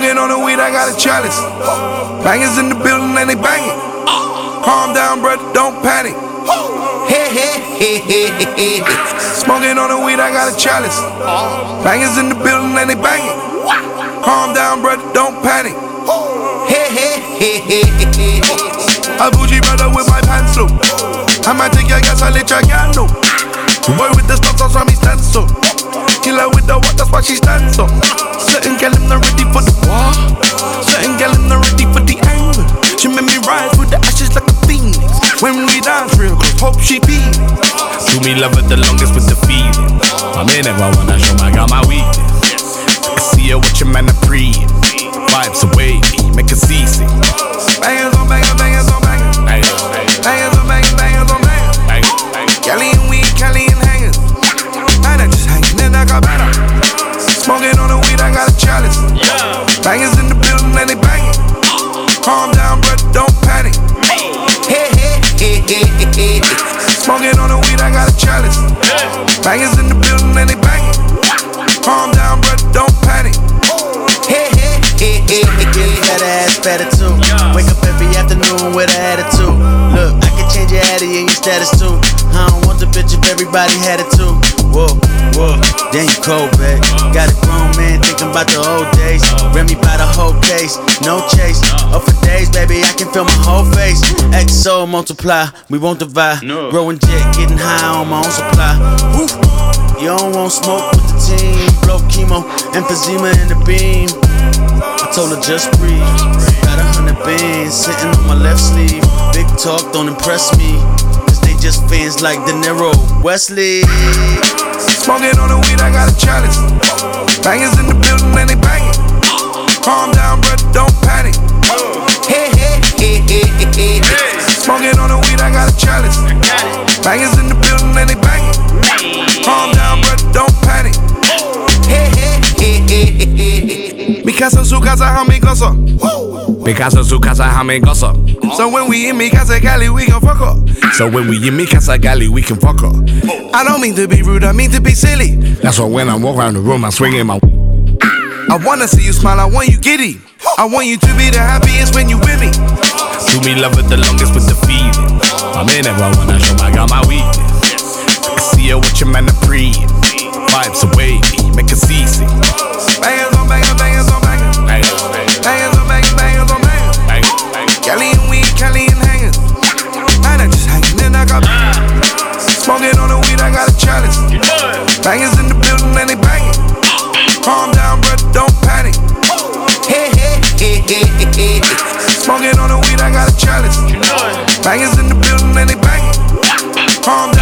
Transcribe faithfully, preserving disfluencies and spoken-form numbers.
Smoking on the weed, I got a chalice. Bangers in the building and they banging. Calm down, brother, don't panic. Hey, hey, hey, hey, hey, hey. Smoking on the weed, I got a chalice. Bangers in the building and they banging. Calm down, brother, don't panic. Hey, hey, hey, hey, hey, hey. A bougie brother with my pants low. I might take your gas, I let your gal know. Boy with the stocks, on me stand so. Kill her with the what, that's why she stands up. Certain gal in the ready for the war. Certain gal in the ready for the anger. She made me rise with the ashes like a phoenix. When we dance real close, hope she be. Do me love it the longest with the feeling. I'm in it, I wanna show my girl my weakness. I see her with your man a pre. Vibes away, make her seasick. Bangers on bangers, bangers on bangers. Bangers on bangers, bangers on bangers. Cali and weed, Cali and hangers. And I just hanging in like a better. Smoking on the weed, I got a chalice. Bangers in the building and they banging. Calm down, brother, don't panic. Hey, hey, hey, hey, hey, hey. Smoking on the weed, I got a chalice. Bangers in the building and they banging. Calm down, brother, don't panic. Hey, hey, hey, hey, hey, hey. Better ass, better too. Wake up every afternoon with an attitude. Look, I can change your addy and your status too. I don't want the bitch if everybody had it too. Whoa, whoa, damn you cold, babe. Got a grown man thinking about the old days. Ran me by the whole case, no chase. Up for days, baby, I can feel my whole face. X O multiply, we won't divide. No. Growing jet, getting high on my own supply. Woo. You don't want smoke with the team. Blow chemo, emphysema in the beam. I told her just breathe. Got a hundred bands sitting on my left sleeve. Big talk don't impress me, cause they just fans like De Niro, Wesley. Smoking on the weed, I got a chalice. Bangers in the building and they banging. Calm down, brother, don't panic. Hey, hey, hey, hey, hey, hey. Smoking on the weed, I got a chalice. Bangers in the building and they banging. Calm down, brother, don't panic. Hey, hey, hey, hey, hey, hey. Mi casa, su casa, homie, gossa. Mi casa, su casa, homie, gossa. So when we in mi casa, Cali, we gon' fuck up. So when we in mi casa, Cali, we can fuck up. I don't mean to be rude, I mean to be silly. That's why when I walk around the room, I'm swinging my. I wanna see you smile, I want you giddy. I want you to be the happiest when you with me. Do me love it the longest with the feeling. I'm in it, I wanna show my girl my weakness. I see her with your man a pre. Vibes away, make her seasick. Bangers on bangers, bangers on bangers. Bangers on bangers, bangers on bangers. Cali and weed, Cali and hangers. And I just hanging in like a smoking on the weed, I got a chalice. Bangers in the building and they banging. Calm down, brother, don't panic. Hey, hey, hey, hey, hey, hey. Smoking on the weed, I got a chalice. Bangers in the building and they banging. Calm